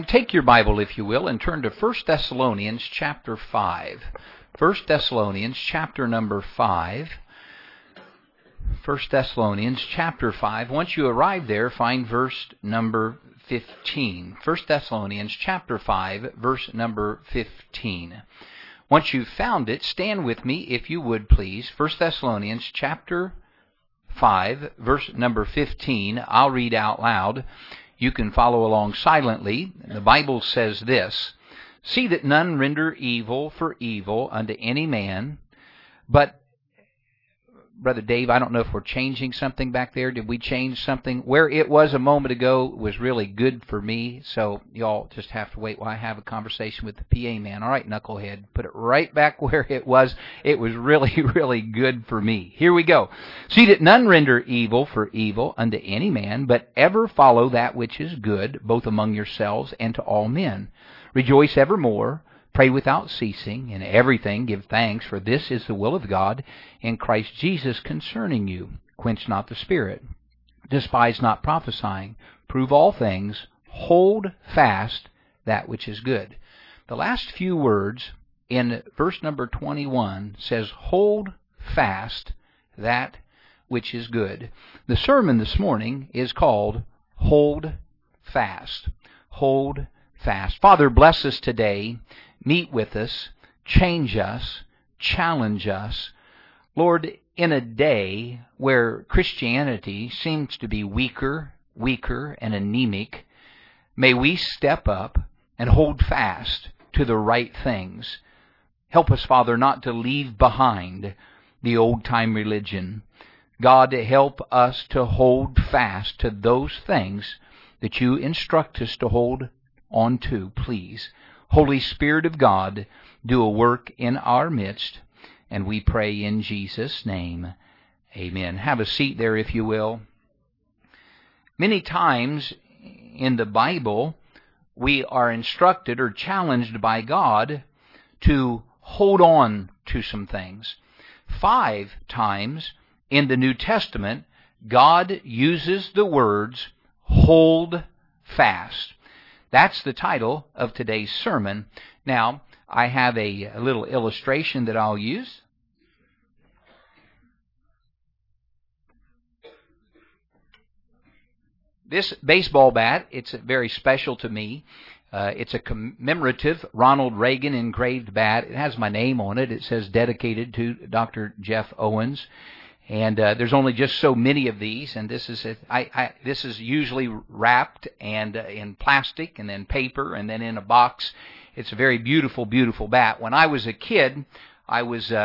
Take your Bible, if you will, and turn to 1 Thessalonians chapter 5. 1 Thessalonians chapter number 5. 1 Thessalonians chapter 5. Once you arrive there, find verse number 15. 1 Thessalonians chapter 5, verse number 15. Once you've found it, stand with me, if you would, please. 1 Thessalonians chapter 5, verse number 15. I'll read out loud. You can follow along silently. The Bible says this: "See that none render evil for evil unto any man, but..." Brother Dave, I don't know if we're changing something back there. Did we change something? Where it was a moment ago was really good for me, so y'all just have to wait while I have a conversation with the PA man. All right, knucklehead, put it right back where it was. It was really, really good for me. Here we go. "See that none render evil for evil unto any man, but ever follow that which is good, both among yourselves and to all men. Rejoice evermore. Pray without ceasing. In everything give thanks, for this is the will of God in Christ Jesus concerning you. Quench not the spirit. Despise not prophesying. Prove all things. Hold fast that which is good." The last few words in verse number 21 says, "Hold fast that which is good." The sermon this morning is called Hold Fast. Hold fast. Father, bless us today. Meet with us, change us, challenge us. Lord, in a day where Christianity seems to be weaker and anemic, may we step up and hold fast to the right things. Help us, Father, not to leave behind the old-time religion. God, help us to hold fast to those things that you instruct us to hold on to, please. Holy Spirit of God, do a work in our midst, and we pray in Jesus' name. Amen. Have a seat there, if you will. Many times in the Bible, we are instructed or challenged by God to hold on to some things. 5 times in the New Testament, God uses the words, hold fast. That's the title of today's sermon. Now, I have a little illustration that I'll use. This baseball bat, it's very special to me. It's a commemorative Ronald Reagan engraved bat. It has my name on it. It says dedicated to Dr. Jeff Owens. And there's only just so many of these, and this is usually wrapped and in plastic, and then paper, and then in a box. It's a very beautiful, beautiful bat. When I was a kid, I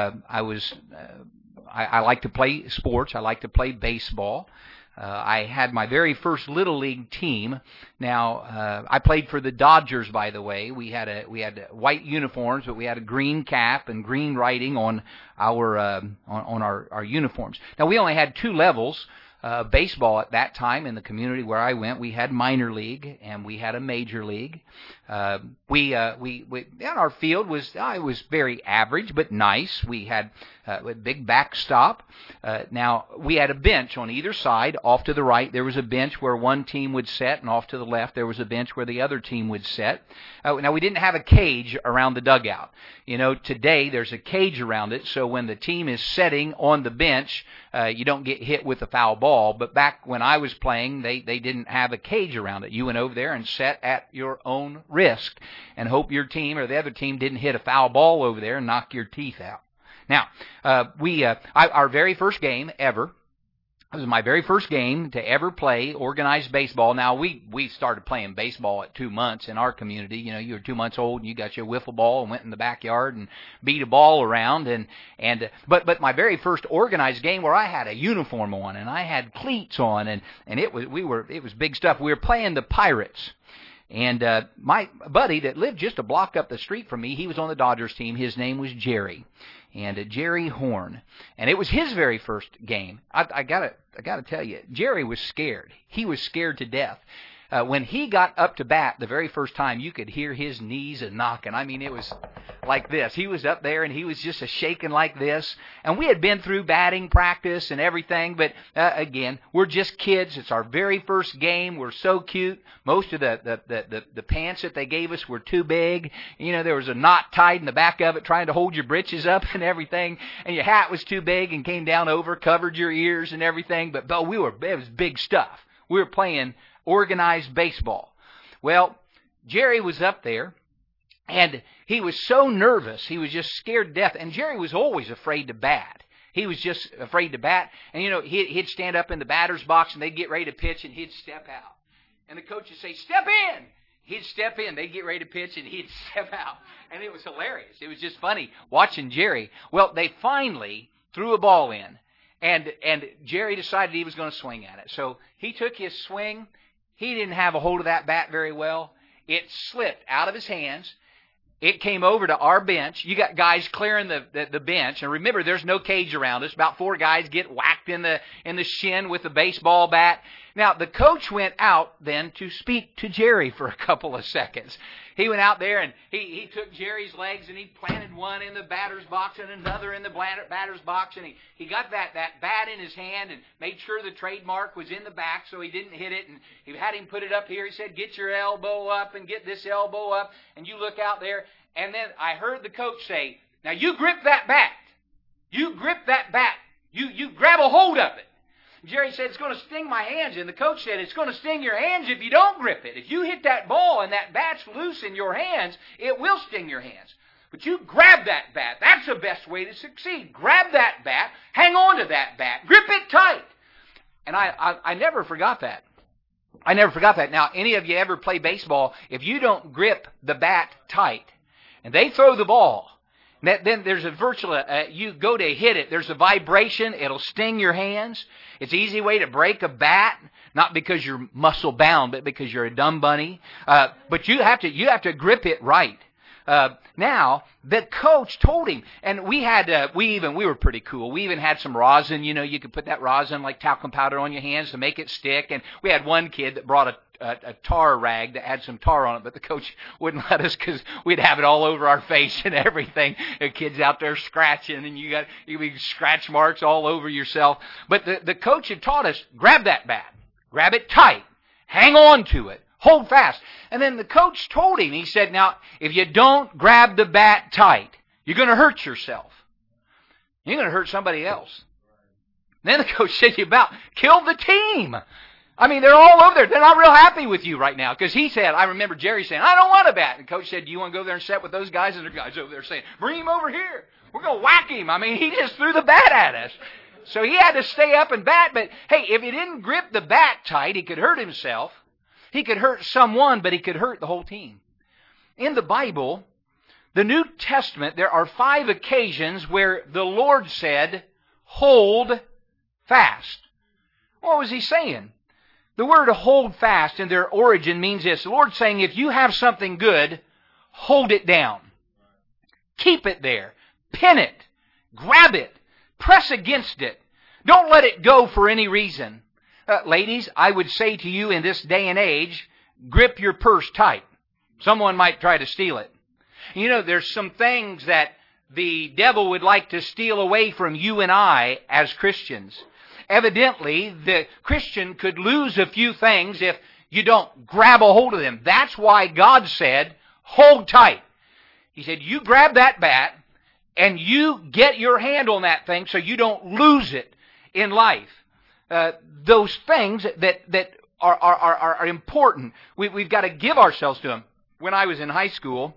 liked to play sports. I liked to play baseball. I had my very first Little League team. Now, I played for the Dodgers, by the way. We had white uniforms, but we had a green cap and green writing on our uniforms. Now, we only had 2 levels of baseball at that time in the community where I went. We had minor league and we had a major league. And our field was very average but nice. We had a big backstop. Now, we had a bench on either side. Off to the right, there was a bench where one team would sit, and off to the left, there was a bench where the other team would sit. Now, we didn't have a cage around the dugout. You know, today there's a cage around it, so when the team is sitting on the bench, you don't get hit with a foul ball. But back when I was playing, they didn't have a cage around it. You went over there and sat at your own risk and hope your team or the other team didn't hit a foul ball over there and knock your teeth out. Now, our very first game ever, it was my very first game to ever play organized baseball. Now, we started playing baseball at 2 months in our community. You know, you were 2 months old and you got your wiffle ball and went in the backyard and beat a ball around. But my very first organized game where I had a uniform on and I had cleats on and it was big stuff. We were playing the Pirates. And my buddy that lived just a block up the street from me, he was on the Dodgers team. His name was Jerry. And Jerry Horn. And it was his very first game. I gotta tell you, Jerry was scared. He was scared to death. when he got up to bat the very first time, you could hear his knees a knocking. I mean, it was like this. He was up there and he was just a shaking like this. And we had been through batting practice and everything, but again, we're just kids. It's our very first game. We're so cute. Most of the pants that they gave us were too big. You know, there was a knot tied in the back of it trying to hold your britches up and everything. And your hat was too big and came down over, covered your ears and everything. But it was big stuff. We were playing organized baseball. Well, Jerry was up there, and he was so nervous. He was just scared to death. And Jerry was always afraid to bat. He was just afraid to bat. And, you know, he'd stand up in the batter's box, and they'd get ready to pitch, and he'd step out. And the coach would say, "Step in!" He'd step in. They'd get ready to pitch, and he'd step out. And it was hilarious. It was just funny watching Jerry. Well, they finally threw a ball in, and Jerry decided he was going to swing at it. So he took his swing. He didn't have a hold of that bat very well. It slipped out of his hands. It came over to our bench. You got guys clearing the bench. And remember, there's no cage around us. About 4 guys get whacked in the shin with a baseball bat. Now, the coach went out then to speak to Jerry for a couple of seconds. He went out there and he took Jerry's legs and he planted one in the batter's box and another in the batter's box. And he got that bat in his hand and made sure the trademark was in the back so he didn't hit it. And he had him put it up here. He said, "Get your elbow up and get this elbow up." And you look out there. And then I heard the coach say, "Now you grip that bat. You grip that bat. You grab a hold of it." Jerry said, "It's going to sting my hands." And the coach said, "It's going to sting your hands if you don't grip it. If you hit that ball and that bat's loose in your hands, it will sting your hands. But you grab that bat. That's the best way to succeed. Grab that bat. Hang on to that bat. Grip it tight." And I never forgot that. I never forgot that. Now, any of you ever play baseball, if you don't grip the bat tight, and they throw the ball, then there's a virtual, you go to hit it, there's a vibration, it'll sting your hands. It's an easy way to break a bat, not because you're muscle bound, but because you're a dumb bunny. But you have to grip it right. Now, the coach told him, and we were pretty cool. We even had some rosin, you could put that rosin like talcum powder on your hands to make it stick. And we had one kid that brought a tar rag that had some tar on it, but the coach wouldn't let us because we'd have it all over our face and everything. The kids out there scratching, and you got scratch marks all over yourself. But the coach had taught us, grab that bat, grab it tight, hang on to it, hold fast. And then the coach told him, he said, "Now, if you don't grab the bat tight, you're going to hurt yourself. You're going to hurt somebody else." And then the coach said, "You about killed the team. I mean, they're all over there. They're not real happy with you right now." Because he said, I remember Jerry saying, "I don't want a bat." And the coach said, "Do you want to go there and sit with those guys?" And the guys over there saying, "Bring him over here. We're going to whack him." I mean, he just threw the bat at us. So he had to stay up and bat. But, hey, if he didn't grip the bat tight, he could hurt himself. He could hurt someone, but he could hurt the whole team. In the Bible, the New Testament, there are 5 occasions where the Lord said, "Hold fast." What was he saying? The word "hold fast" in their origin means this. The Lord's saying, if you have something good, hold it down. Keep it there. Pin it. Grab it. Press against it. Don't let it go for any reason. Ladies, I would say to you in this day and age, grip your purse tight. Someone might try to steal it. There's some things that the devil would like to steal away from you and I as Christians. Evidently, the Christian could lose a few things if you don't grab a hold of them. That's why God said, hold tight. He said, you grab that bat and you get your hand on that thing so you don't lose it in life. Those things that are important, we've got to give ourselves to them. When I was in high school,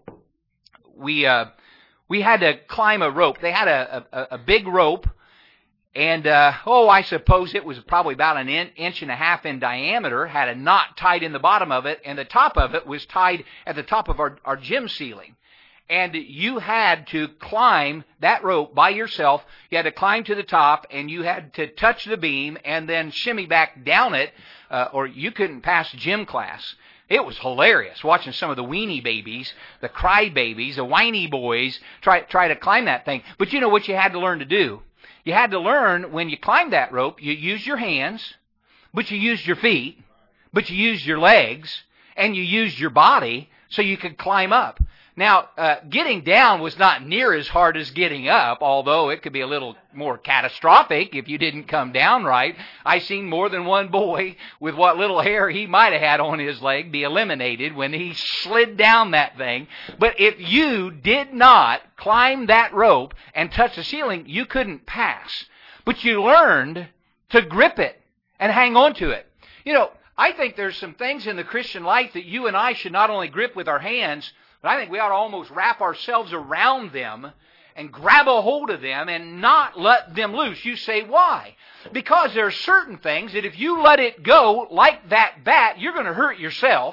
we had to climb a rope. They had a big rope. And, I suppose it was probably about an inch and a half in diameter, had a knot tied in the bottom of it, and the top of it was tied at the top of our gym ceiling. And you had to climb that rope by yourself. You had to climb to the top, and you had to touch the beam and then shimmy back down it, or you couldn't pass gym class. It was hilarious watching some of the weenie babies, the cry babies, the whiny boys try to climb that thing. But you know what you had to learn to do? You had to learn when you climbed that rope, you used your hands, but you used your feet, but you used your legs and you used your body so you could climb up. Now, getting down was not near as hard as getting up, although it could be a little more catastrophic if you didn't come down right. I seen more than one boy with what little hair he might have had on his leg be eliminated when he slid down that thing. But if you did not climb that rope and touch the ceiling, you couldn't pass. But you learned to grip it and hang on to it. You know, I think there's some things in the Christian life that you and I should not only grip with our hands, but I think we ought to almost wrap ourselves around them and grab a hold of them and not let them loose. You say, why? Because there are certain things that if you let it go, like that bat, you're going to hurt yourself,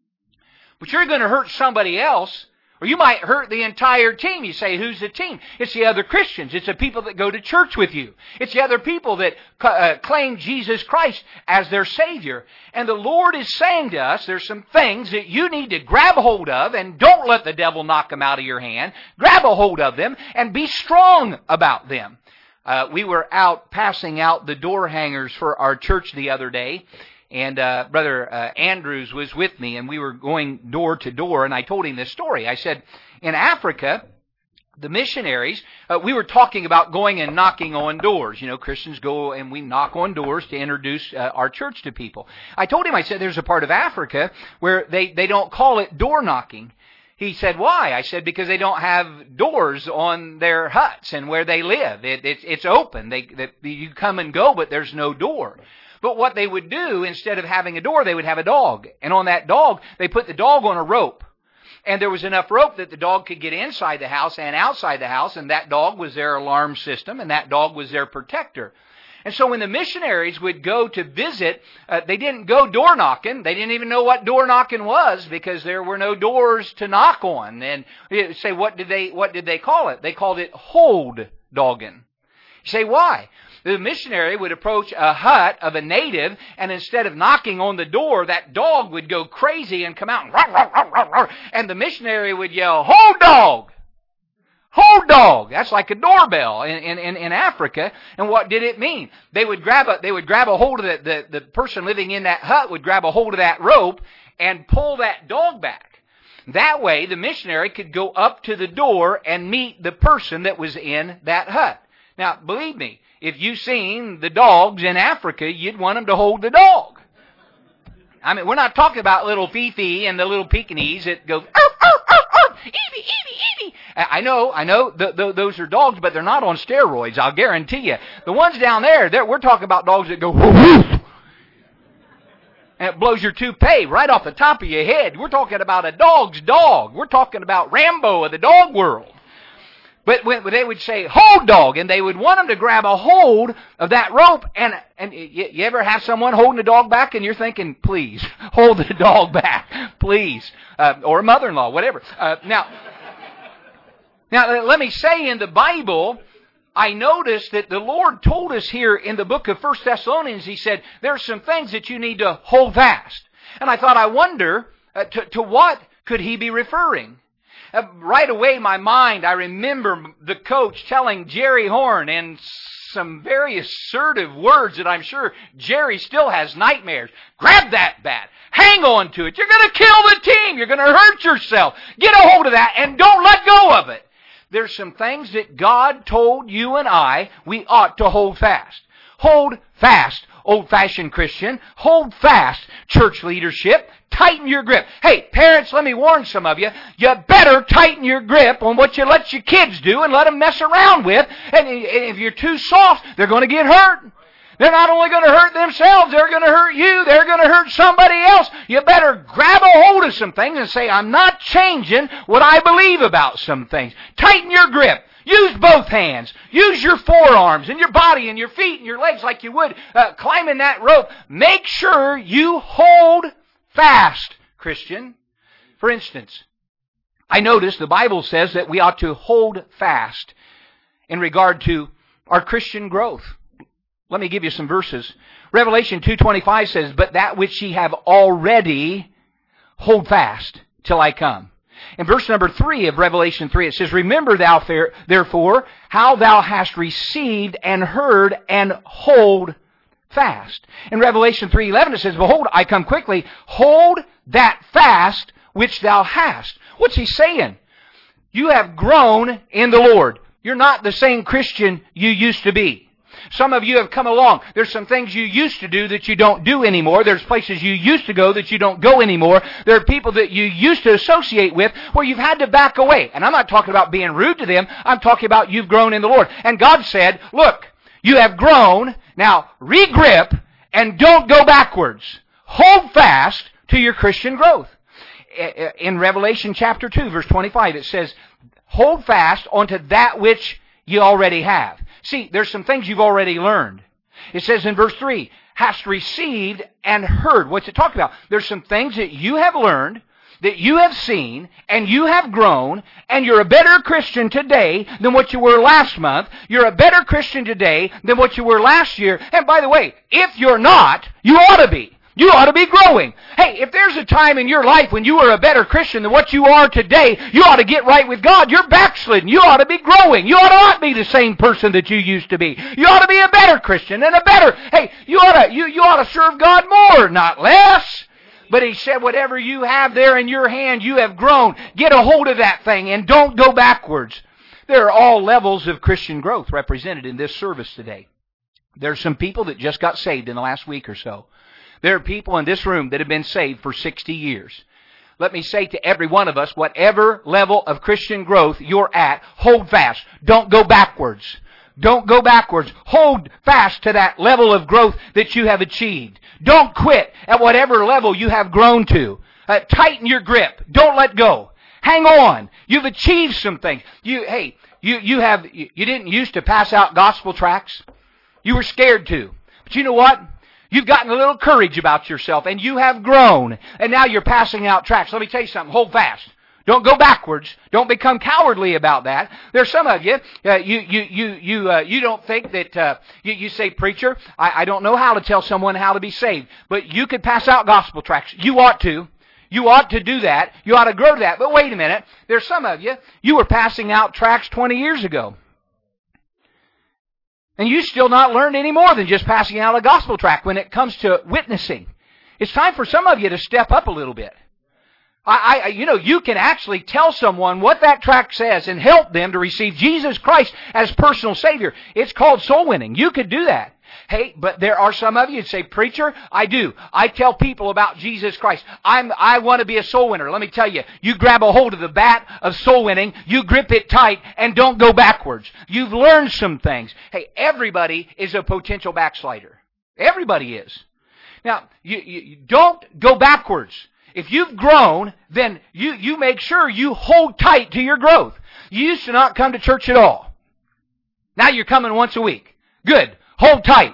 but you're going to hurt somebody else, or you might hurt the entire team. You say, who's the team? It's the other Christians. It's the people that go to church with you. It's the other people that claim Jesus Christ as their Savior. And the Lord is saying to us, there's some things that you need to grab hold of, and don't let the devil knock them out of your hand. Grab a hold of them and be strong about them. We were out passing out the door hangers for our church the other day. And Brother Andrews was with me, and we were going door to door, and I told him this story. I said, in Africa, the missionaries, we were talking about going and knocking on doors. You know, Christians go and we knock on doors to introduce our church to people. I told him, I said, there's a part of Africa where they don't call it door knocking. He said, why? I said, because they don't have doors on their huts and where they live. It's open. You come and go, but there's no door. But what they would do, instead of having a door, they would have a dog. And on that dog, they put the dog on a rope. And there was enough rope that the dog could get inside the house and outside the house, and that dog was their alarm system, and that dog was their protector. And so when the missionaries would go to visit, they didn't go door knocking. They didn't even know what door knocking was, because there were no doors to knock on. And you say, what did they call it? They called it hold dogging. You say, why? The missionary would approach a hut of a native, and instead of knocking on the door, that dog would go crazy and come out and roar, roar, roar, roar, and the missionary would yell, "Hold dog! Hold dog!" That's like a doorbell in Africa. And what did it mean? They would grab a hold of the person living in that hut would grab a hold of that rope and pull that dog back. That way, the missionary could go up to the door and meet the person that was in that hut. Now, believe me, if you've seen the dogs in Africa, you'd want them to hold the dog. I mean, we're not talking about little Fifi and the little Pekingese that go, "Arf, arf, arf, arf, Evie, Evie, Evie." I know, those are dogs, but they're not on steroids, I'll guarantee you. The ones down there, we're talking about dogs that go, "Woof, woof," and it blows your toupee right off the top of your head. We're talking about a dog's dog. We're talking about Rambo of the dog world. But when they would say, "Hold dog," and they would want them to grab a hold of that rope, and you ever have someone holding the dog back and you're thinking, please, hold the dog back, please, or a mother-in-law, whatever. Now, let me say, in the Bible, I noticed that the Lord told us here in the book of 1 Thessalonians, He said, there are some things that you need to hold fast. And I thought, I wonder, to what could He be referring? Right away, my mind, I remember the coach telling Jerry Horn in some very assertive words that I'm sure Jerry still has nightmares. Grab that bat. Hang on to it. You're going to kill the team. You're going to hurt yourself. Get a hold of that and don't let go of it. There's some things that God told you and I we ought to hold fast. Hold fast, old-fashioned Christian. Hold fast, church leadership. Tighten your grip. Hey, parents, let me warn some of you. You better tighten your grip on what you let your kids do and let them mess around with. And if you're too soft, they're going to get hurt. They're not only going to hurt themselves, they're going to hurt you. They're going to hurt somebody else. You better grab a hold of some things and say, I'm not changing what I believe about some things. Tighten your grip. Use both hands. Use your forearms and your body and your feet and your legs like you would climbing that rope. Make sure you hold fast, Christian. For instance, I notice the Bible says that we ought to hold fast in regard to our Christian growth. Let me give you some verses. Revelation 2:25 says, "But that which ye have already, hold fast till I come." In verse number 3 of Revelation 3, it says, "Remember thou therefore how thou hast received and heard, and hold fast. In Revelation 3:11 it says, behold, I come quickly, hold that fast which thou hast. What's he saying? You have grown in the Lord. You're not the same Christian you used to be. Some of you have come along. There's some things you used to do that you don't do anymore. There's places you used to go that you don't go anymore. There are people that you used to associate with where you've had to back away. And I'm not talking about being rude to them. I'm talking about you've grown in the Lord. And God said, look, you have grown. Now, regrip and don't go backwards. Hold fast to your Christian growth. In Revelation chapter 2, verse 25, it says, hold fast onto that which you already have. See, there's some things you've already learned. It says in verse 3, hast received and heard. What's it talking about? There's some things that you have learned, that you have seen, and you have grown, and you're a better Christian today than what you were last month. You're a better Christian today than what you were last year. And by the way, if you're not, you ought to be. You ought to be growing. Hey, if there's a time in your life when you were a better Christian than what you are today, you ought to get right with God. You're backslidden. You ought to be growing. You ought to not be the same person that you used to be. You ought to be a better Christian and a better. Hey, you ought to serve God more, not less. But he said, whatever you have there in your hand, you have grown. Get a hold of that thing and don't go backwards. There are all levels of Christian growth represented in this service today. There's some people that just got saved in the last week or so. There are people in this room that have been saved for 60 years. Let me say to every one of us, whatever level of Christian growth you're at, hold fast. Don't go backwards. Don't go backwards. Hold fast to that level of growth that you have achieved. Don't quit at whatever level you have grown to. Tighten your grip. Don't let go. Hang on. You've achieved some things. You didn't used to pass out gospel tracts. You were scared to. But you know what? You've gotten a little courage about yourself, and you have grown, and now you're passing out tracts. Let me tell you something. Hold fast. Don't go backwards. Don't become cowardly about that. There's some of you, you don't think that, you say, preacher, I don't know how to tell someone how to be saved, but you could pass out gospel tracts. You ought to. You ought to do that. You ought to grow that. But wait a minute. There's some of you were passing out tracts 20 years ago. And you still not learned any more than just passing out a gospel tract when it comes to witnessing. It's time for some of you to step up a little bit. You can actually tell someone what that tract says and help them to receive Jesus Christ as personal Savior. It's called soul winning. You could do that. Hey, but there are some of you that say, preacher, I do. I tell people about Jesus Christ. I want to be a soul winner. Let me tell you, you grab a hold of the bat of soul winning, you grip it tight, and don't go backwards. You've learned some things. Hey, everybody is a potential backslider. Everybody is. Now, you don't go backwards. If you've grown, then you make sure you hold tight to your growth. You used to not come to church at all. Now you're coming once a week. Good. Hold tight.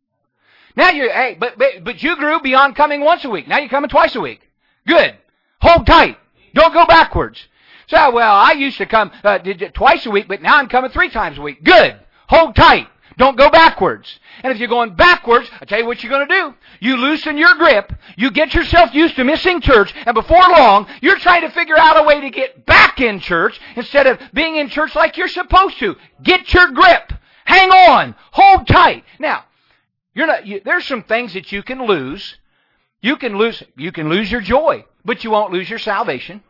Now but you grew beyond coming once a week. Now you're coming twice a week. Good. Hold tight. Don't go backwards. So, well, I used to come twice a week, but now I'm coming 3 times a week. Good. Hold tight. Don't go backwards. And if you're going backwards, I tell you what you're going to do. You loosen your grip. You get yourself used to missing church. And before long, you're trying to figure out a way to get back in church instead of being in church like you're supposed to. Get your grip. Hang on. Hold tight. Now, there's some things that you can lose. You can lose your joy, but you won't lose your salvation.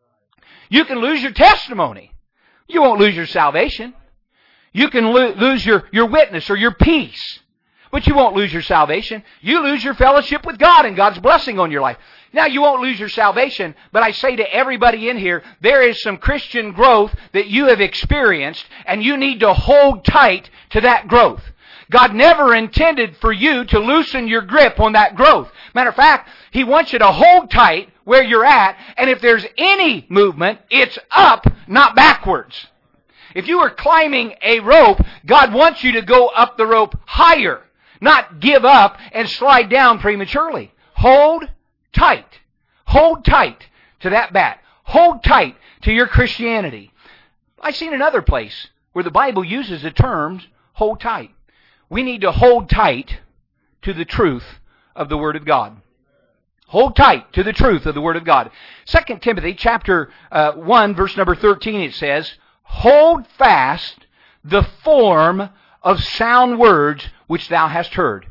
You can lose your testimony. You won't lose your salvation. You can lose your witness or your peace, but you won't lose your salvation. You lose your fellowship with God and God's blessing on your life. Now, you won't lose your salvation, but I say to everybody in here, there is some Christian growth that you have experienced, and you need to hold tight to that growth. God never intended for you to loosen your grip on that growth. Matter of fact, He wants you to hold tight where you're at, and if there's any movement, it's up, not backwards. If you are climbing a rope, God wants you to go up the rope higher, not give up and slide down prematurely. Hold tight. Hold tight to that bat. Hold tight to your Christianity. I've seen another place where the Bible uses the terms hold tight. We need to hold tight to the truth of the Word of God. Hold tight to the truth of the Word of God. 2 Timothy chapter 1, verse number 13, it says, hold fast the form of sound words which thou hast heard.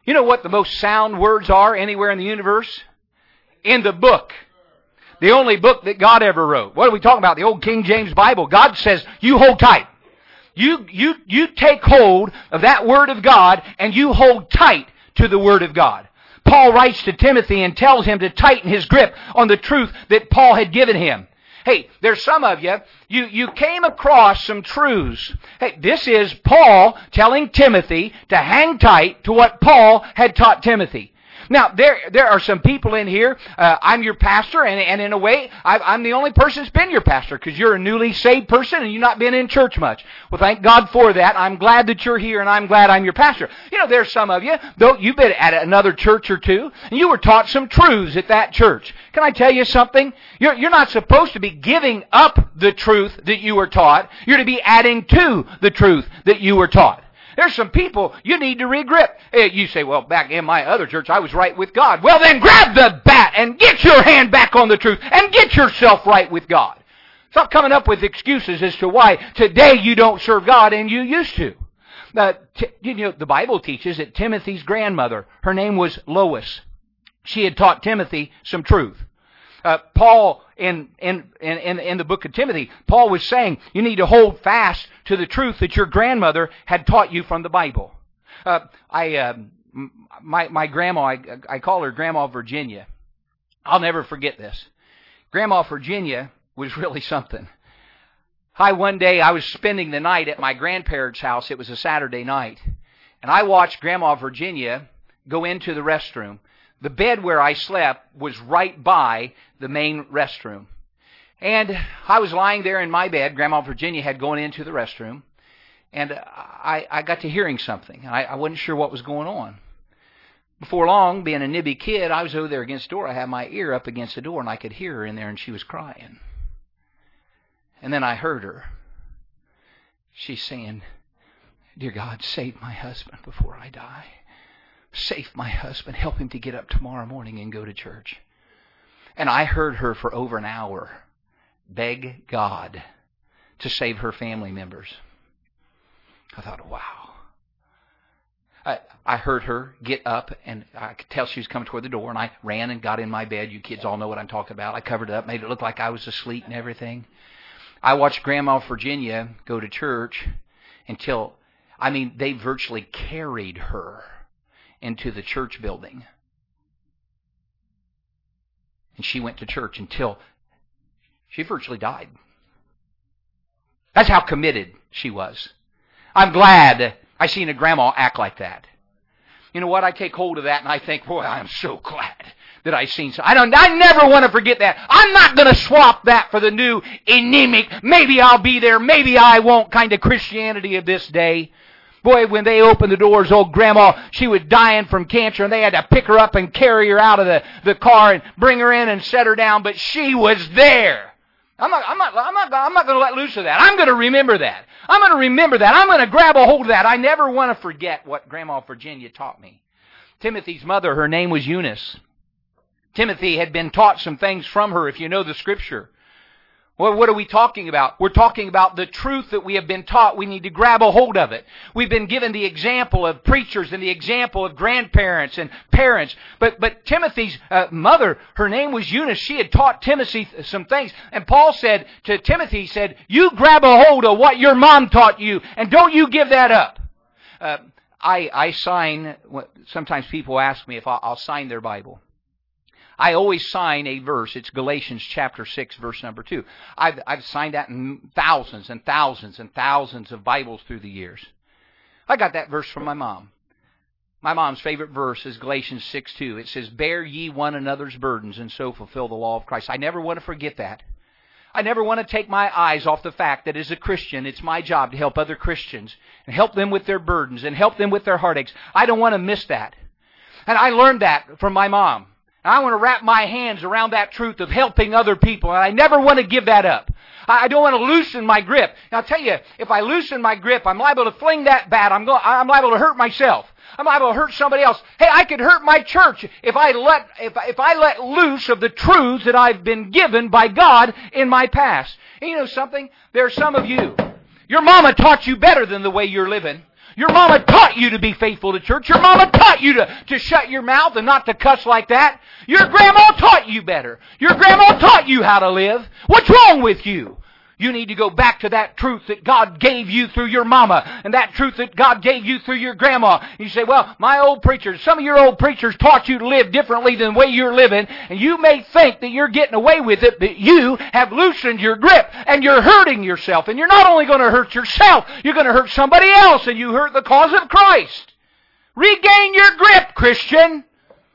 You know what the most sound words are anywhere in the universe? In the book. The only book that God ever wrote. What are we talking about? The old King James Bible. God says, you hold tight. You take hold of that Word of God and you hold tight to the Word of God. Paul writes to Timothy and tells him to tighten his grip on the truth that Paul had given him. Hey, there's some of you, you came across some truths. Hey, this is Paul telling Timothy to hang tight to what Paul had taught Timothy. Now, there are some people in here, I'm your pastor, and in a way, I'm the only person that's been your pastor, because you're a newly saved person and you've not been in church much. Well, thank God for that. I'm glad that you're here, and I'm glad I'm your pastor. You know, there's some of you, though you've been at another church or two, and you were taught some truths at that church. Can I tell you something? You're not supposed to be giving up the truth that you were taught. You're to be adding to the truth that you were taught. There's some people you need to regrip. You say, well, back in my other church, I was right with God. Well, then grab the bat and get your hand back on the truth and get yourself right with God. Stop coming up with excuses as to why today you don't serve God and you used to. You know, the Bible teaches that Timothy's grandmother, her name was Lois. She had taught Timothy some truth. Paul, in the book of Timothy, Paul was saying you need to hold fast to the truth that your grandmother had taught you from the Bible. My grandma, I call her Grandma Virginia. I'll never forget this. Grandma Virginia was really something. One day I was spending the night at my grandparents' house. It was a Saturday night. And I watched Grandma Virginia go into the restroom. The bed where I slept was right by the main restroom. And I was lying there in my bed. Grandma Virginia had gone into the restroom. And I got to hearing something. I wasn't sure what was going on. Before long, being a nibby kid, I was over there against the door. I had my ear up against the door, and I could hear her in there, and she was crying. And then I heard her. She's saying, "Dear God, save my husband before I die. Save my husband. Help him to get up tomorrow morning and go to church." And I heard her for over an hour beg God to save her family members. I thought, wow. I heard her get up, and I could tell she was coming toward the door, and I ran and got in my bed. You kids all know what I'm talking about. I covered it up, made it look like I was asleep and everything. I watched Grandma Virginia go to church until, they virtually carried her into the church building. And she went to church until she virtually died. That's how committed she was. I'm glad I seen a grandma act like that. You know what? I take hold of that and I think, boy, I'm so glad that I seen some. I never want to forget that. I'm not going to swap that for the new anemic, maybe I'll be there, maybe I won't kind of Christianity of this day. Boy, when they opened the doors, old Grandma, she was dying from cancer, and they had to pick her up and carry her out of the car and bring her in and set her down, but she was there. I'm not going to let loose of that. I'm going to remember that. I'm going to remember that. I'm going to grab a hold of that. I never want to forget what Grandma Virginia taught me. Timothy's mother, her name was Eunice. Timothy had been taught some things from her, if you know the Scripture. Well, what are we talking about? We're talking about the truth that we have been taught. We need to grab a hold of it. We've been given the example of preachers and the example of grandparents and parents. But Timothy's mother, her name was Eunice. She had taught Timothy some things. And Paul said to Timothy, he said, you grab a hold of what your mom taught you, and don't you give that up. I sign, sometimes people ask me if I'll sign their Bible. I always sign a verse. It's Galatians chapter 6, verse number 2. I've signed that in thousands and thousands and thousands of Bibles through the years. I got that verse from my mom. My mom's favorite verse is Galatians 6:2. It says, bear ye one another's burdens and so fulfill the law of Christ. I never want to forget that. I never want to take my eyes off the fact that as a Christian, it's my job to help other Christians and help them with their burdens and help them with their heartaches. I don't want to miss that. And I learned that from my mom. I want to wrap my hands around that truth of helping other people, and I never want to give that up. I don't want to loosen my grip. And I'll tell you, if I loosen my grip, I'm liable to fling that bat. I'm liable to hurt myself. I'm liable to hurt somebody else. Hey, I could hurt my church if I let loose of the truths that I've been given by God in my past. And you know something? There are some of you. Your mama taught you better than the way you're living. Your mama taught you to be faithful to church. Your mama taught you to shut your mouth and not to cuss like that. Your grandma taught you better. Your grandma taught you how to live. What's wrong with you? You need to go back to that truth that God gave you through your mama and that truth that God gave you through your grandma. And you say, well, my old preachers, some of your old preachers taught you to live differently than the way you're living, and you may think that you're getting away with it, but you have loosened your grip and you're hurting yourself. And you're not only going to hurt yourself, you're going to hurt somebody else, and you hurt the cause of Christ. Regain your grip, Christian.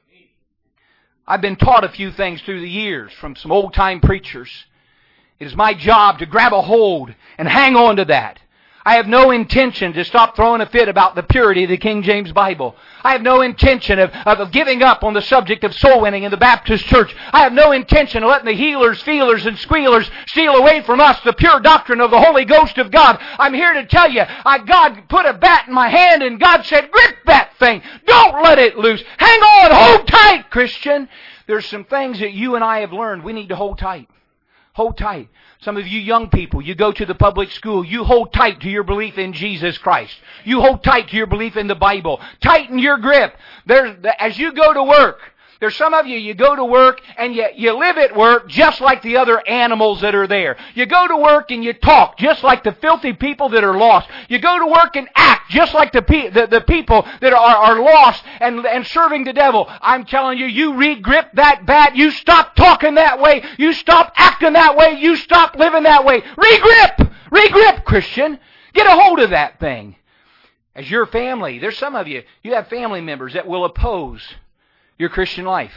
I've been taught a few things through the years from some old-time preachers. It is my job to grab a hold and hang on to that. I have no intention to stop throwing a fit about the purity of the King James Bible. I have no intention of giving up on the subject of soul winning in the Baptist church. I have no intention of letting the healers, feelers, and squealers steal away from us the pure doctrine of the Holy Ghost of God. I'm here to tell you, God put a bat in my hand and God said, grip that thing. Don't let it loose. Hang on. Hold tight, Christian. There's some things that you and I have learned we need to hold tight. Hold tight. Some of you young people, you go to the public school, you hold tight to your belief in Jesus Christ. You hold tight to your belief in the Bible. Tighten your grip. As you go to work, there's some of you go to work and you live at work just like the other animals that are there. You go to work and you talk just like the filthy people that are lost. You go to work and act just like the people that are lost and serving the devil. I'm telling you, you re-grip that bat. You stop talking that way. You stop acting that way. You stop living that way. Re-grip! Re-grip, Christian. Get a hold of that thing. As your family, there's some of you have family members that will oppose your Christian life.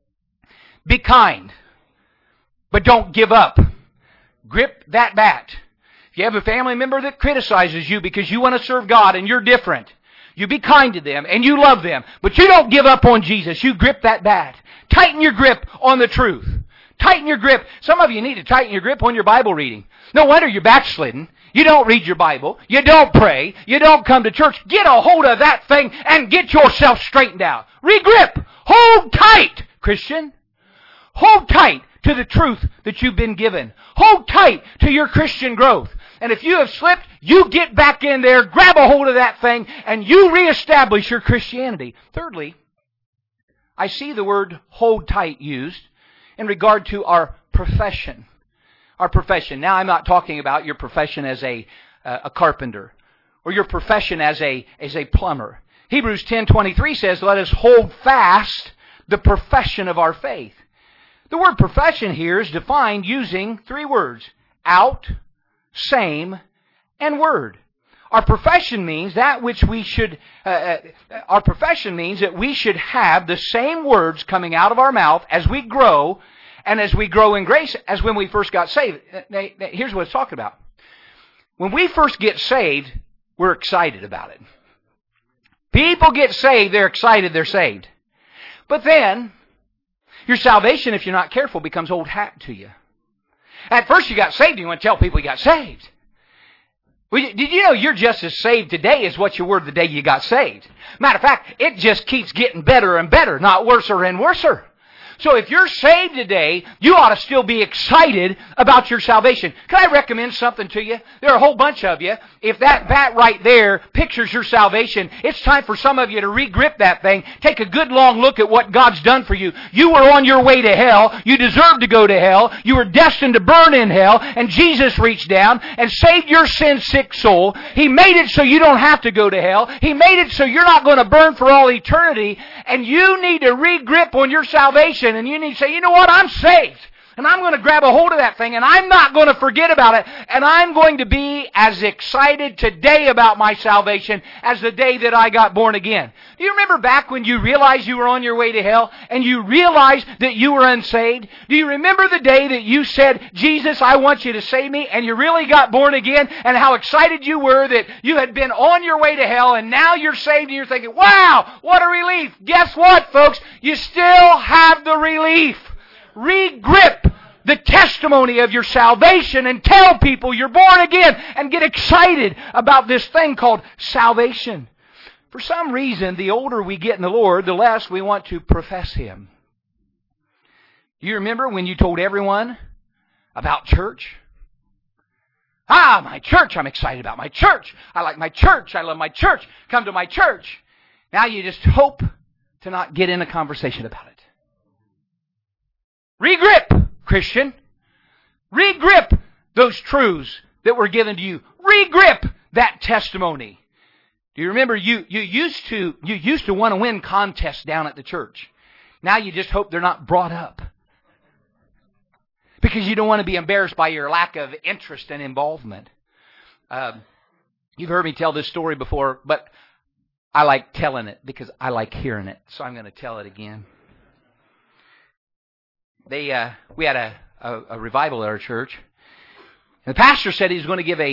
Be kind, but don't give up. Grip that bat. If you have a family member that criticizes you because you want to serve God and you're different, you be kind to them and you love them, but you don't give up on Jesus. You grip that bat. Tighten your grip on the truth. Tighten your grip. Some of you need to tighten your grip on your Bible reading. No wonder you're backslidden. You don't read your Bible. You don't pray. You don't come to church. Get a hold of that thing and get yourself straightened out. Re-grip. Hold tight, Christian. Hold tight to the truth that you've been given. Hold tight to your Christian growth. And if you have slipped, you get back in there, grab a hold of that thing, and you reestablish your Christianity. Thirdly, I see the word hold tight used in regard to our profession. Our profession. Now, I'm not talking about your profession as a carpenter or your profession as a plumber. Hebrews 10:23 says, let us hold fast the profession of our faith. The word profession here is defined using three words: out, same, and word. Our profession means that which we should. Our profession means that we should have the same words coming out of our mouth as we grow, and as we grow in grace, as when we first got saved. Now, here's what it's talking about. When we first get saved, we're excited about it. People get saved, they're excited they're saved. But then, your salvation, if you're not careful, becomes old hat to you. At first you got saved and you want to tell people you got saved. Well, did you know you're just as saved today as what you were the day you got saved? Matter of fact, it just keeps getting better and better, not worser and worser. So if you're saved today, you ought to still be excited about your salvation. Can I recommend something to you? There are a whole bunch of you. If that bat right there pictures your salvation, it's time for some of you to re-grip that thing. Take a good long look at what God's done for you. You were on your way to hell. You deserved to go to hell. You were destined to burn in hell. And Jesus reached down and saved your sin-sick soul. He made it so you don't have to go to hell. He made it so you're not going to burn for all eternity. And you need to re-grip on your salvation. And you need to say, you know what, I'm saved. And I'm going to grab a hold of that thing, and I'm not going to forget about it. And I'm going to be as excited today about my salvation as the day that I got born again. Do you remember back when you realized you were on your way to hell, and you realized that you were unsaved? Do you remember the day that you said, Jesus, I want you to save me, and you really got born again, and how excited you were that you had been on your way to hell, and now you're saved, and you're thinking, wow, what a relief. Guess what, folks? You still have the relief. Re-grip the testimony of your salvation and tell people you're born again and get excited about this thing called salvation. For some reason, the older we get in the Lord, the less we want to profess Him. Do you remember when you told everyone about church? My church, I'm excited about my church. I like my church. I love my church. Come to my church. Now you just hope to not get in a conversation about it. Regrip, Christian. Regrip those truths that were given to you. Regrip that testimony. Do you remember you used to want to win contests down at the church? Now you just hope they're not brought up. Because you don't want to be embarrassed by your lack of interest and involvement. You've heard me tell this story before, but I like telling it because I like hearing it. So I'm going to tell it again. We had a revival at our church. And the pastor said he's going to give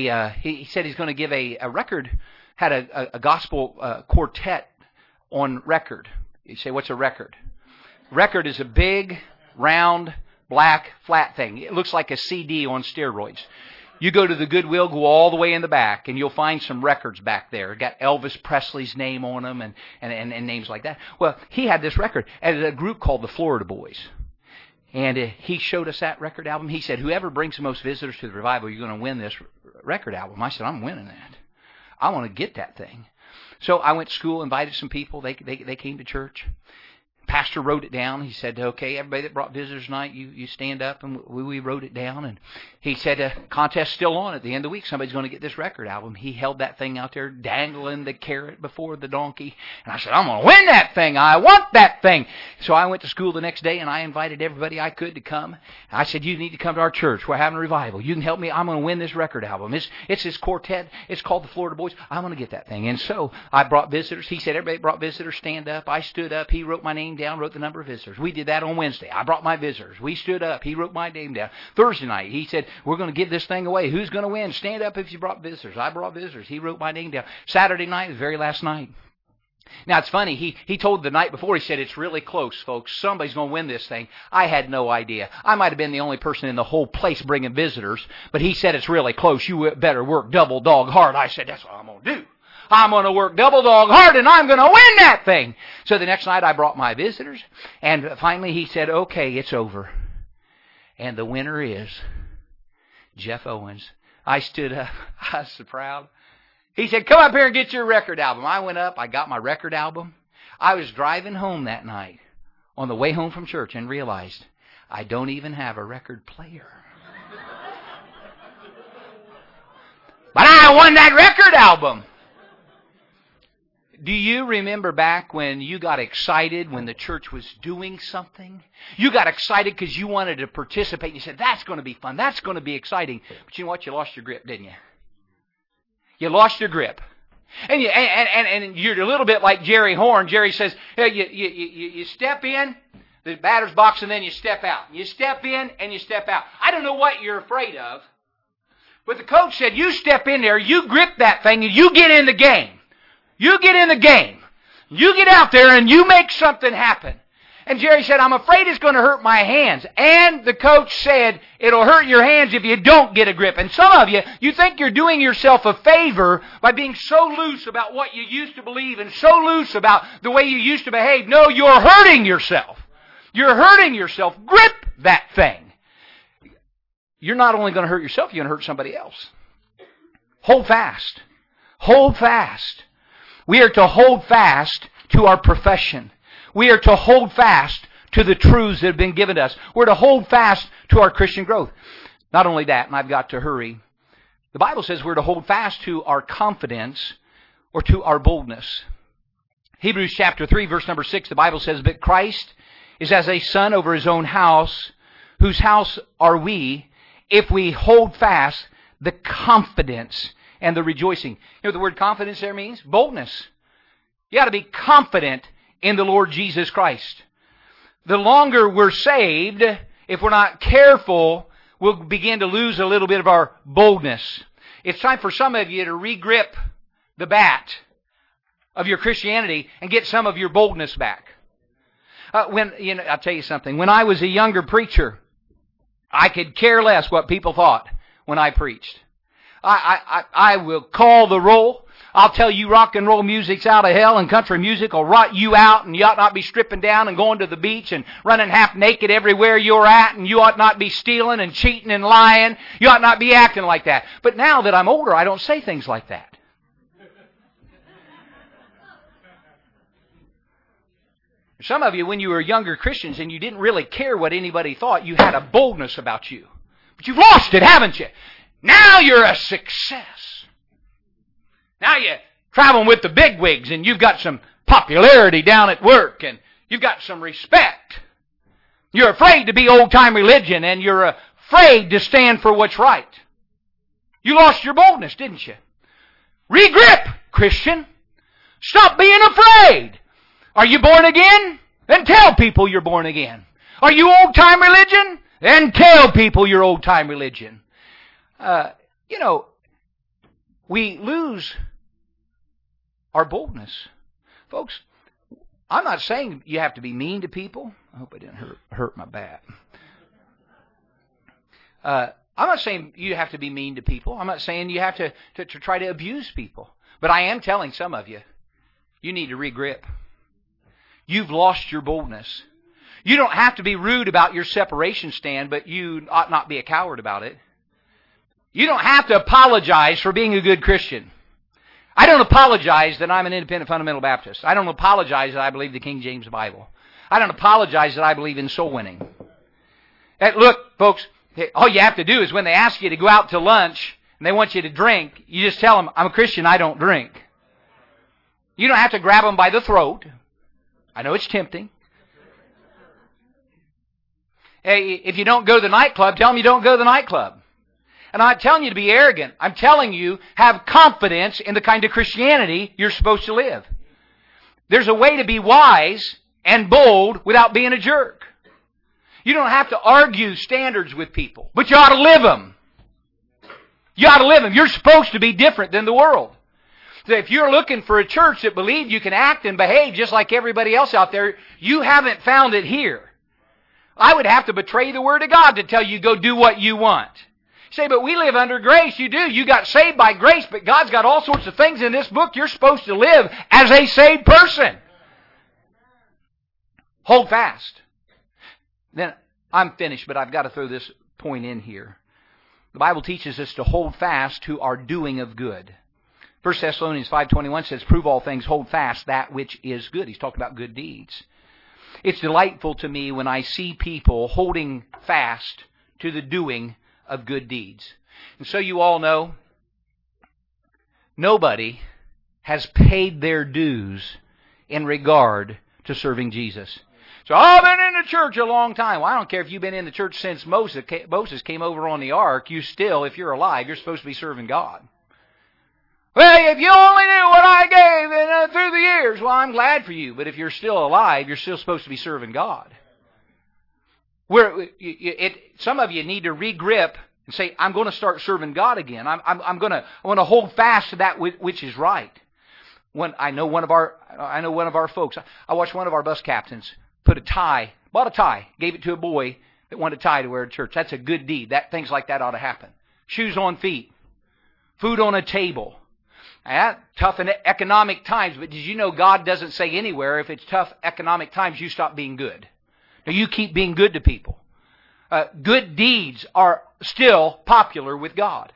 a record, had a gospel quartet on record. You say, what's a record? Record is a big, round, black, flat thing. It looks like a CD on steroids. You go to the Goodwill, go all the way in the back, and you'll find some records back there. It got Elvis Presley's name on them and names like that. Well, he had this record at a group called the Florida Boys. And he showed us that record album. He said, whoever brings the most visitors to the revival, you're going to win this record album. I said, I'm winning that. I want to get that thing. So I went to school, invited some people. They came to church. Pastor wrote it down. He said, okay, everybody that brought visitors tonight, you stand up. And we wrote it down. And he said, contest's still on. At the end of the week, somebody's going to get this record album. He held that thing out there, dangling the carrot before the donkey. And I said, I'm going to win that thing. I want that thing. So I went to school the next day, and I invited everybody I could to come. I said, you need to come to our church. We're having a revival. You can help me. I'm going to win this record album. It's this quartet. It's called the Florida Boys. I'm going to get that thing. And so I brought visitors. He said, everybody brought visitors, stand up. I stood up. He wrote my name down, wrote the number of visitors. We did that on Wednesday. I brought my visitors. We stood up. He wrote my name down. Thursday night, he said, we're going to give this thing away. Who's going to win? Stand up if you brought visitors. I brought visitors. He wrote my name down. Saturday night, the very last night. Now, it's funny. He told the night before, he said, it's really close, folks. Somebody's going to win this thing. I had no idea. I might have been the only person in the whole place bringing visitors, but he said it's really close. You better work double dog hard. I said, that's what I'm going to do. I'm going to work double dog hard, and I'm going to win that thing. So the next night I brought my visitors, and finally he said, okay, it's over. And the winner is Jeff Owens. I stood up. I was so proud. He said, come up here and get your record album. I went up. I got my record album. I was driving home that night on the way home from church and realized I don't even have a record player. But I won that record album. Do you remember back when you got excited when the church was doing something? You got excited because you wanted to participate. And you said, that's going to be fun. That's going to be exciting. But you know what? You lost your grip, didn't you? You lost your grip. And you're a little bit like Jerry Horn. Jerry says, hey, you step in the batter's box and then you step out. You step in and you step out. I don't know what you're afraid of. But the coach said, you step in there, you grip that thing, and you get in the game. You get in the game. You get out there and you make something happen. And Jerry said, I'm afraid it's going to hurt my hands. And the coach said, it'll hurt your hands if you don't get a grip. And some of you think you're doing yourself a favor by being so loose about what you used to believe and so loose about the way you used to behave. No, you're hurting yourself. You're hurting yourself. Grip that thing. You're not only going to hurt yourself, you're going to hurt somebody else. Hold fast. Hold fast. We are to hold fast to our profession. We are to hold fast to the truths that have been given to us. We're to hold fast to our Christian growth. Not only that, and I've got to hurry, the Bible says we're to hold fast to our confidence or to our boldness. Hebrews chapter 3, verse number 6, the Bible says, but Christ is as a son over his own house, whose house are we, if we hold fast the confidence and the rejoicing. You know what the word confidence there means? Boldness. You got to be confident in the Lord Jesus Christ. The longer we're saved, if we're not careful, we'll begin to lose a little bit of our boldness. It's time for some of you to re-grip the bat of your Christianity and get some of your boldness back. I'll tell you something. When I was a younger preacher, I could care less what people thought when I preached. I will call the roll. I'll tell you rock and roll music's out of hell and country music will rot you out and you ought not be stripping down and going to the beach and running half naked everywhere you're at and you ought not be stealing and cheating and lying. You ought not be acting like that. But now that I'm older, I don't say things like that. Some of you, when you were younger Christians and you didn't really care what anybody thought, you had a boldness about you. But you've lost it, haven't you? Now you're a success. Now you're traveling with the bigwigs and you've got some popularity down at work and you've got some respect. You're afraid to be old-time religion and you're afraid to stand for what's right. You lost your boldness, didn't you? Regrip, Christian. Stop being afraid. Are you born again? Then tell people you're born again. Are you old-time religion? Then tell people you're old-time religion. We lose our boldness. Folks, I'm not saying you have to be mean to people. I hope I didn't hurt my bat. I'm not saying you have to be mean to people. I'm not saying you have to try to abuse people. But I am telling some of you, you need to regrip. You've lost your boldness. You don't have to be rude about your separation stand, but you ought not be a coward about it. You don't have to apologize for being a good Christian. I don't apologize that I'm an independent fundamental Baptist. I don't apologize that I believe the King James Bible. I don't apologize that I believe in soul winning. Look, folks, all you have to do is when they ask you to go out to lunch and they want you to drink, you just tell them, I'm a Christian, I don't drink. You don't have to grab them by the throat. I know it's tempting. Hey, if you don't go to the nightclub, tell them you don't go to the nightclub. And I'm not telling you to be arrogant. I'm telling you, have confidence in the kind of Christianity you're supposed to live. There's a way to be wise and bold without being a jerk. You don't have to argue standards with people, but you ought to live them. You ought to live them. You're supposed to be different than the world. So if you're looking for a church that believes you can act and behave just like everybody else out there, you haven't found it here. I would have to betray the Word of God to tell you go do what you want. You say, but we live under grace. You do. You got saved by grace, but God's got all sorts of things in this book you're supposed to live as a saved person. Hold fast. Then I'm finished, but I've got to throw this point in here. The Bible teaches us to hold fast to our doing of good. 1 Thessalonians 5:21 says, prove all things, hold fast that which is good. He's talking about good deeds. It's delightful to me when I see people holding fast to the doing of good deeds. And so you all know, nobody has paid their dues in regard to serving Jesus. So, I've been in the church a long time. Well, I don't care if you've been in the church since Moses came over on the ark. You still, if you're alive, you're supposed to be serving God. Well, if you only knew what I gave through the years, well, I'm glad for you. But if you're still alive, you're still supposed to be serving God. Some of you need to regrip and say, I'm going to start serving God again. I'm going to hold fast to that which is right. I know one of our folks. I watched one of our bus captains bought a tie, gave it to a boy that wanted a tie to wear at church. That's a good deed. Things like that ought to happen. Shoes on feet, food on a table. Tough in economic times, but did you know God doesn't say anywhere if it's tough economic times you stop being good. Now you keep being good to people. Good deeds are still popular with God.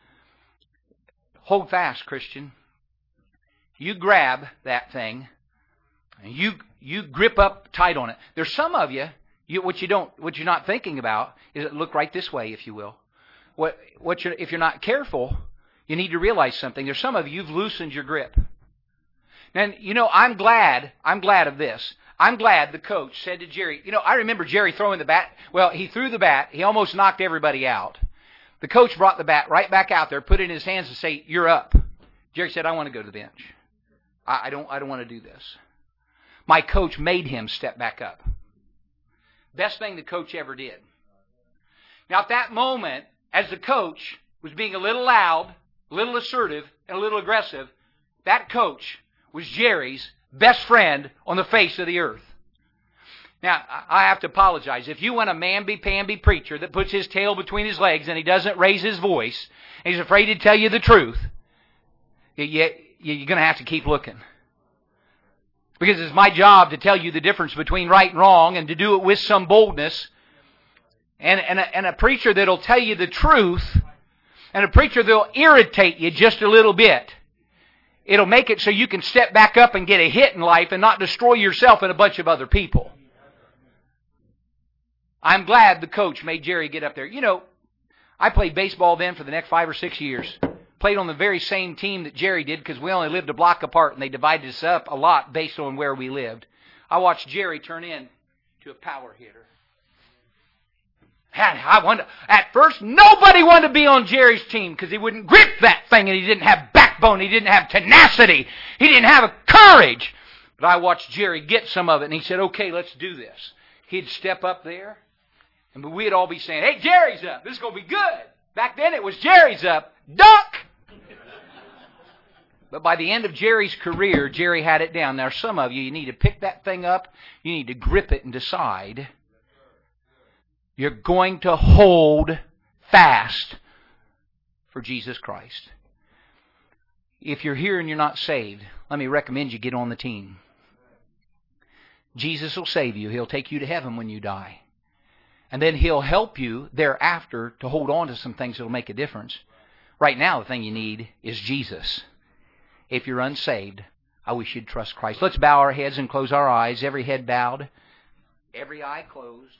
Hold fast, Christian. You grab that thing and you grip up tight on it. There's some of you, what you're not thinking about is look right this way, if you will. If you're not careful, you need to realize something. There's some of you, you've loosened your grip. And, I'm glad of this. I'm glad the coach said to Jerry, I remember Jerry throwing the bat. Well, he threw the bat. He almost knocked everybody out. The coach brought the bat right back out there, put it in his hands and say, you're up. Jerry said, I want to go to the bench. I don't want to do this. My coach made him step back up. Best thing the coach ever did. Now, at that moment, as the coach was being a little loud, a little assertive, and a little aggressive, that coach was Jerry's best friend on the face of the earth. Now, I have to apologize. If you want a mamby-pamby preacher that puts his tail between his legs and he doesn't raise his voice, and he's afraid to tell you the truth, you you're going to have to keep looking. Because it's my job to tell you the difference between right and wrong and to do it with some boldness. And a preacher that'll tell you the truth, and a preacher that'll irritate you just a little bit. It'll make it so you can step back up and get a hit in life and not destroy yourself and a bunch of other people. I'm glad the coach made Jerry get up there. You know, I played baseball then for the next 5 or 6 years. Played on the very same team that Jerry did because we only lived a block apart and they divided us up a lot based on where we lived. I watched Jerry turn in to a power hitter. And at first, nobody wanted to be on Jerry's team because he wouldn't grip that thing and he didn't have backbone, he didn't have tenacity, he didn't have courage. But I watched Jerry get some of it and he said, okay, let's do this. He'd step up there and we'd all be saying, hey, Jerry's up, this is going to be good. Back then it was Jerry's up, duck! But by the end of Jerry's career, Jerry had it down. Now, some of you need to pick that thing up. You need to grip it and decide you're going to hold fast for Jesus Christ. If you're here and you're not saved, let me recommend you get on the team. Jesus will save you. He'll take you to heaven when you die. And then He'll help you thereafter to hold on to some things that will make a difference. Right now, the thing you need is Jesus. If you're unsaved, I wish you'd trust Christ. Let's bow our heads and close our eyes. Every head bowed, every eye closed.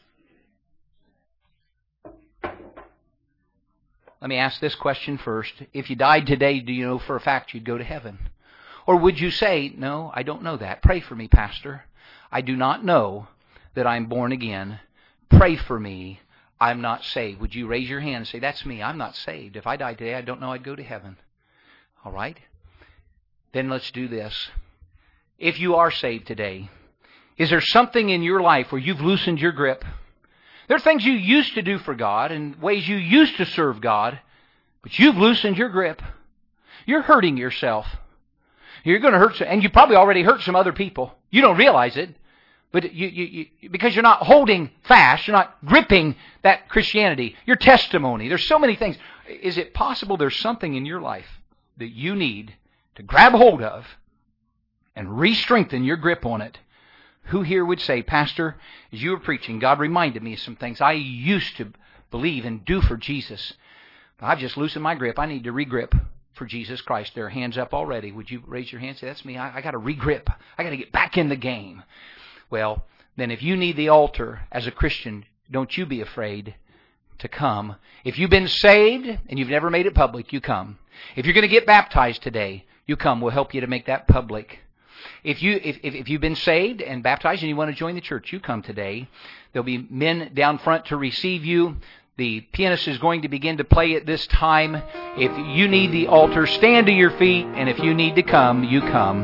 Let me ask this question first. If you died today, do you know for a fact you'd go to heaven? Or would you say, no, I don't know that. Pray for me, Pastor. I do not know that I'm born again. Pray for me. I'm not saved. Would you raise your hand and say, that's me. I'm not saved. If I died today, I don't know I'd go to heaven. All right? Then let's do this. If you are saved today, is there something in your life where you've loosened your grip? There are things you used to do for God and ways you used to serve God, but you've loosened your grip. You're hurting yourself. You're going to hurt, and you probably already hurt some other people. You don't realize it, but you because you're not holding fast, you're not gripping that Christianity, your testimony. There's so many things. Is it possible there's something in your life that you need to grab hold of and re-strengthen your grip on it? Who here would say, Pastor, as you were preaching, God reminded me of some things I used to believe and do for Jesus. But I've just loosened my grip. I need to re-grip for Jesus Christ. There are hands up already. Would you raise your hand and say, that's me. I got to re-grip. I got to get back in the game. Well, then if you need the altar as a Christian, don't you be afraid to come. If you've been saved and you've never made it public, you come. If you're going to get baptized today, you come. We'll help you to make that public. If you've been saved and baptized and you want to join the church, you come today. There'll be men down front to receive you. The pianist is going to begin to play at this time. If you need the altar, stand to your feet, and if you need to come, you come.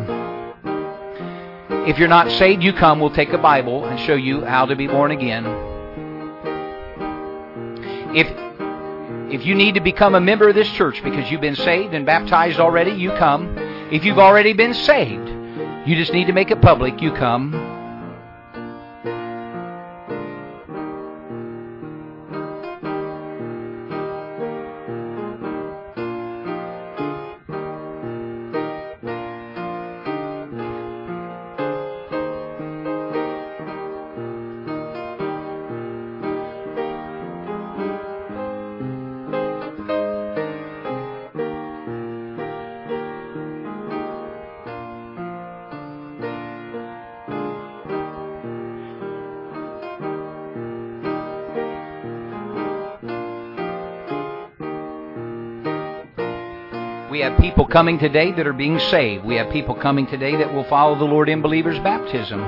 If you're not saved, you come. We'll take a Bible and show you how to be born again. If you need to become a member of this church because you've been saved and baptized already, you come. If you've already been saved, you just need to make it public, you come. We have people coming today that are being saved. We have people coming today that will follow the Lord in believers' baptism.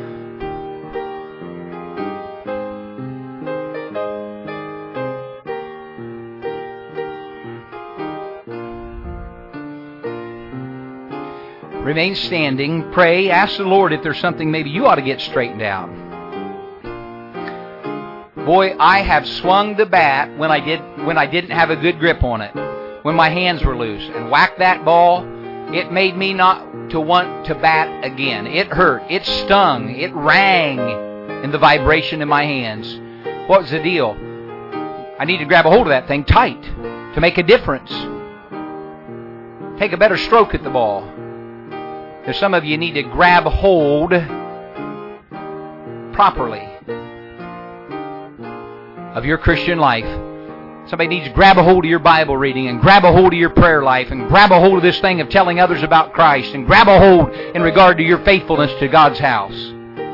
Remain standing, pray, ask the Lord if there's something maybe you ought to get straightened out. Boy, I have swung the bat when I didn't have a good grip on it. When my hands were loose and whacked that ball, it made me not to want to bat again. It hurt. It stung. It rang in the vibration in my hands. What was the deal? I need to grab a hold of that thing tight to make a difference. Take a better stroke at the ball. There's some of you need to grab hold properly of your Christian life. Somebody needs to grab a hold of your Bible reading and grab a hold of your prayer life and grab a hold of this thing of telling others about Christ and grab a hold in regard to your faithfulness to God's house.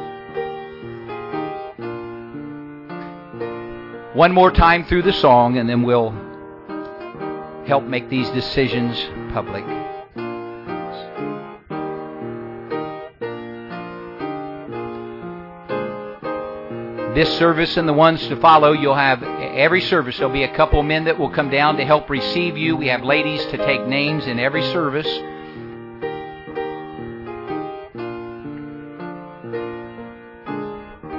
One more time through the song, and then we'll help make these decisions public. This service and the ones to follow, you'll have every service. There'll be a couple of men that will come down to help receive you. We have ladies to take names in every service.